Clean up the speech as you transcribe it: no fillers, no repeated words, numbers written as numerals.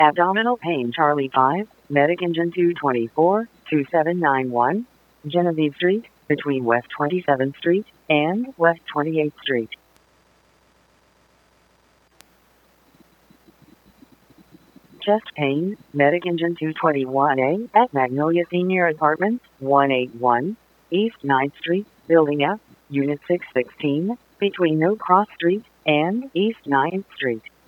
Abdominal pain Charlie 5, Medic Engine 224, 2791, Genevieve Street, between West 27th Street and West 28th Street. Chest pain, Medic Engine 221A at Magnolia Senior Apartments, 181, East 9th Street, Building F, Unit 616, between No Cross Street and East 9th Street.